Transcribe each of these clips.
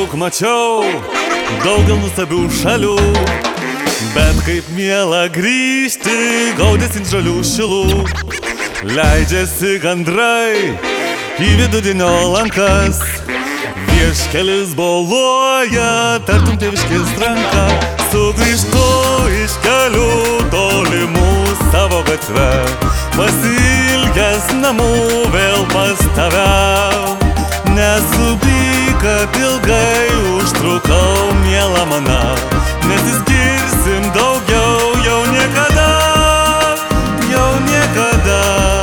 daug mačiau, daugel nuostabių šalių, bet kaip miela grįžti, gaudės ant žalių šilų. Leidžiasi gandrai į vidudienio lankas, vieškelis boluoja, tartum tėviškės ranka. Sugrįžtu iš kelių tolimų savo gatvę, pasilgęs namų vėl pas tave. Nesupyk, kad ilgai užtrukau, miela mana, nesiskirsim daugiau jau niekada, jau niekada.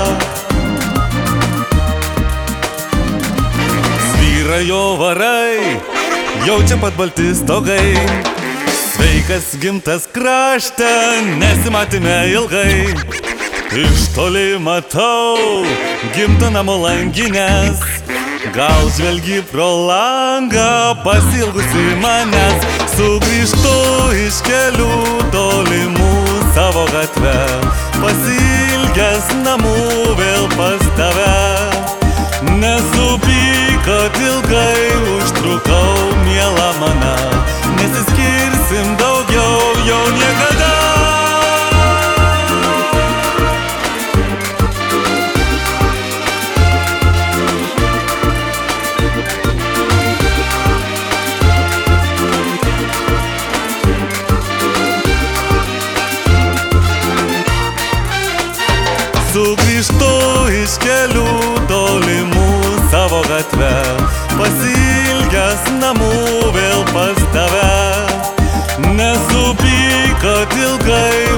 Svyra jo varai, jaučia pat balti stogai, sveikas gimtas krašte, nesimatėme ilgai. Iš toli matau gimto namo langinės, gal žvelgi pro langą pasilgusi manęs. Sugrįžtu iš kelių tolimų savo gatvę, pasilgęs namų vėl pas tave. Nesupyk, kad ilgai užtrukau, miela mana, nesiskirsim daugiau jau niekada. Sugrįžtu iš kelių tolimų savo gatvę, pasilgęs namų vėl pas tave. Nesupyk, kad ilgai